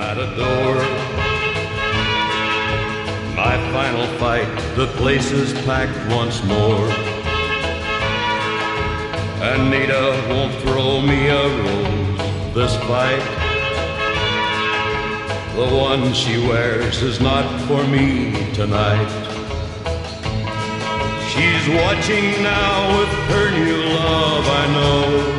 at a door. My final fight, the place is packed once more. Anita won't throw me a rose this fight. The one she wears is not for me tonight. She's watching now with her new love, I know.